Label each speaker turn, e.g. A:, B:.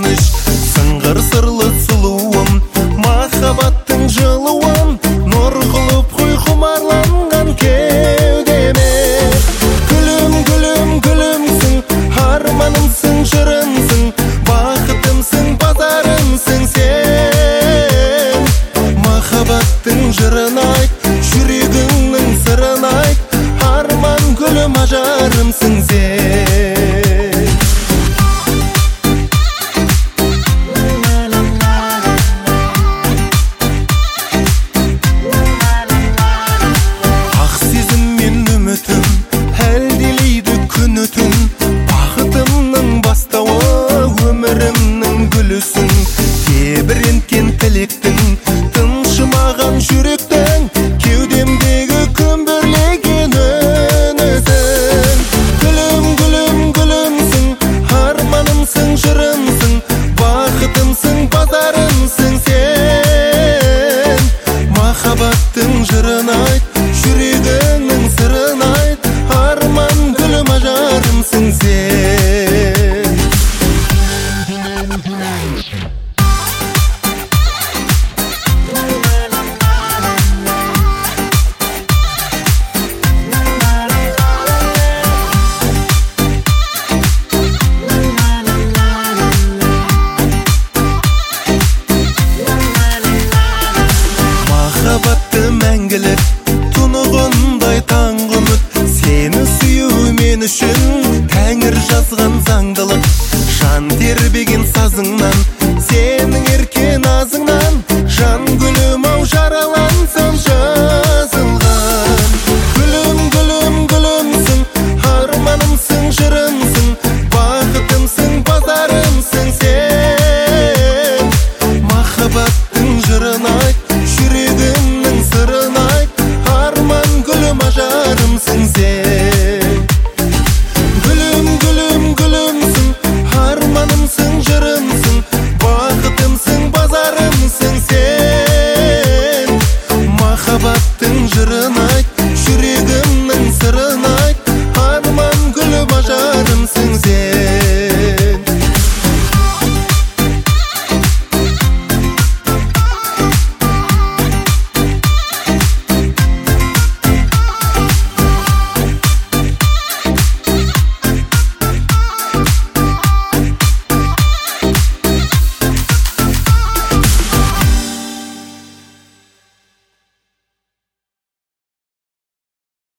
A: қуаныш, сыңғыр сырлы сұлуым, махаббаттың жылуын нұр қылып қой құмарланған кеудеме. Гүлім, гүлім, гүлімсің, арманымсың, жырымсың, бақытымсың, базарымсың сен. Махаббаттың жырын айт, жүрегіңнің сырын айт, арман гүлім, ажарымсың сен. Ақ сезім мен үмітім әлдилейді күні түн, бақытымның бастауы, өмірімнің гүлісің, тебіренткен тілектің, тыншымаған жүректің, кеудемдегі күмбірлеген үнісің. Гүлім, гүлім, гүлімсің, арманымсың, жырымсың, бақытымсың, базарымсың сен. Махаббаттың жырын айт, жүрегіңнің сырын айт, арман гүлім, ажарымсың сен. Махаббатты мәңгілік, тұнығындай таңғы үміт, сені сүю мен үшін Тәңір жазған заңдылық. Жан тербеген сазыңнан, сенің ерке назыңнан